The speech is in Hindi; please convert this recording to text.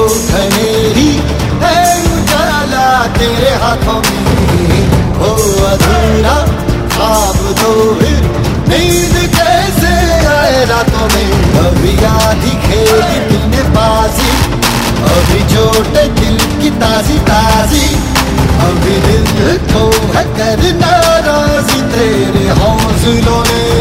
खनेरी है उजाला तेरे हाथों में, हो अधूरा ख्वाब तो फिर नींद कैसे आए रातों में। अभी आधी खेली तुमने बाजी, अभी चोट दिल की ताजी ताजी, अभी दिल को है कर नाराजी तेरे हौसलों ने।